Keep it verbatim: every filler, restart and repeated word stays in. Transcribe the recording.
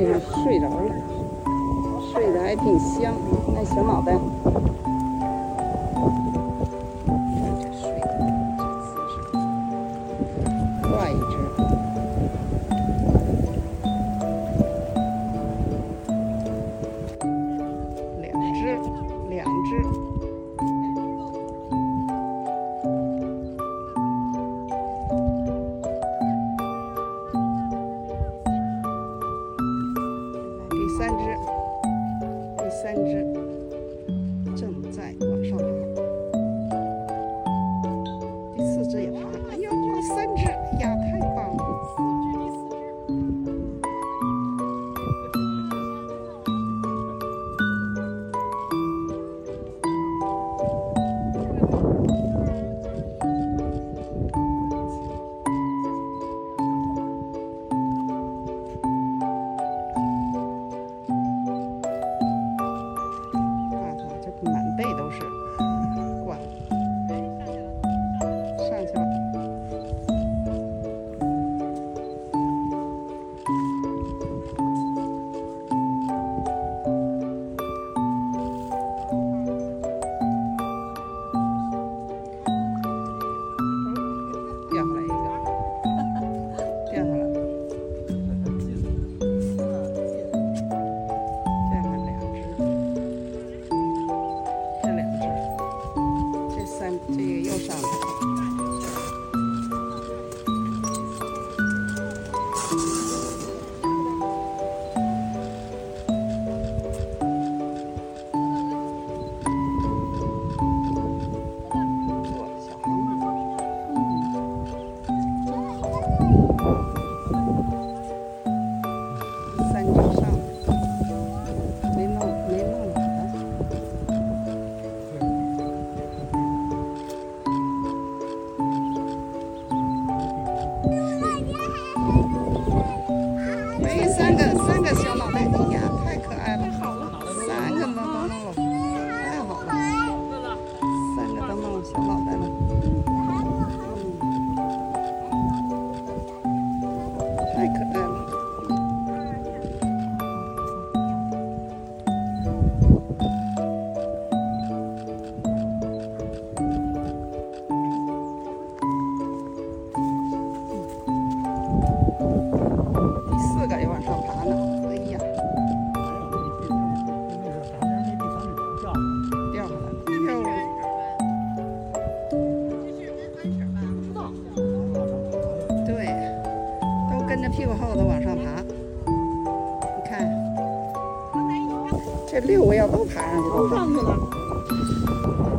背上睡着了，睡得还挺香。那小脑袋，这睡的这姿势，挂一只，两只，两只。 第三只，第三只正在往上爬，第四只也爬，哎呦，第三只，哎呀，太棒了！满背都是挂，上去了，掉下来一个，掉下来。 这个又上来了，做小航母，三只上来，没弄没弄稳呢。 哎，三个三个小脑袋，哎呀，太可爱了！好了，三个都弄了，太好了，三个都弄了小脑袋了，太可爱了。四个也往上爬呢，哎呀，掉下来了，哟，对，都跟着屁股后头往上爬，你看，这六个要都爬上去了， 都上去了。